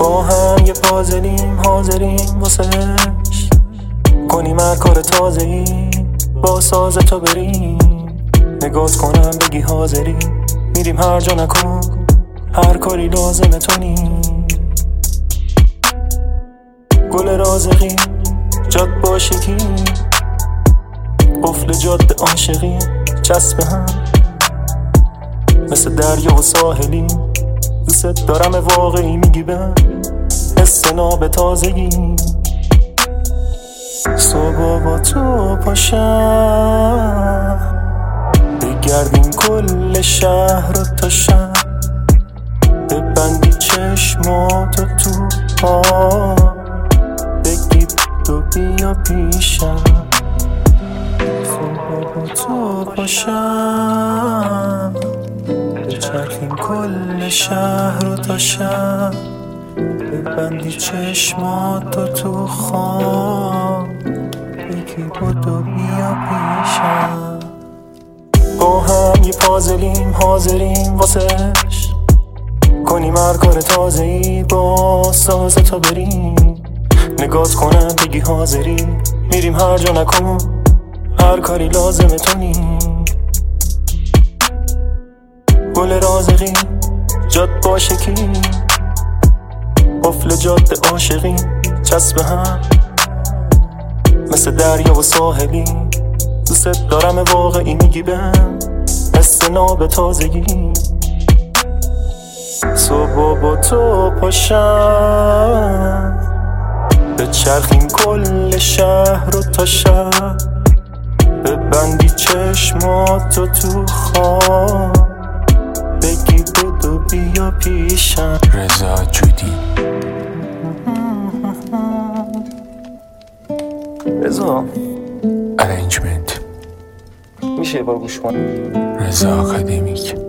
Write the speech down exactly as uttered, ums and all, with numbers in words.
با هم یه پازلیم حاضریم واسش کنیم هر کار تازه‌ای با ساز تو بریم نگات کنم بگی حاضری میریم هر جا نکن هر کاری لازمه تو نی گل رازقی جاد باشگی قفل جاده عاشقی چسب هم مثل دریا و ساحلی دوست دارم واقعی میگی به حس ناب تازگی صبح با تو پاشم بگردیم کل شهر رو تا شب ببندی چشماتو تو پا بگی تو بیا پیشم صبح با تو پاشم بچرخیم کل شهر رو تا شب ببندی چشماتو تو خواب بگی بودو بیا پیشم با هم یه پازلیم حاضریم واسش کنیم هر کار تازه‌ای با ساز تا بریم نگات کنم بگی حاضری میریم هر جا نکن هر کاری لازمه تو نی گل رازقی جاد باشکی قفل جاده عاشقی چسب هم مثل دریا و ساحلی دوست دارم واقعی میگی بهم حس ناب تازگی صبح با تو پاشم بچرخیم کل شهر رو تا شب ببندی چشماتو تو خواب بگی بودو بیا پیشم. رضا جودی. رضا ارنجمنت میشه یه بار گوش کنی؟ رضا آکادمیک.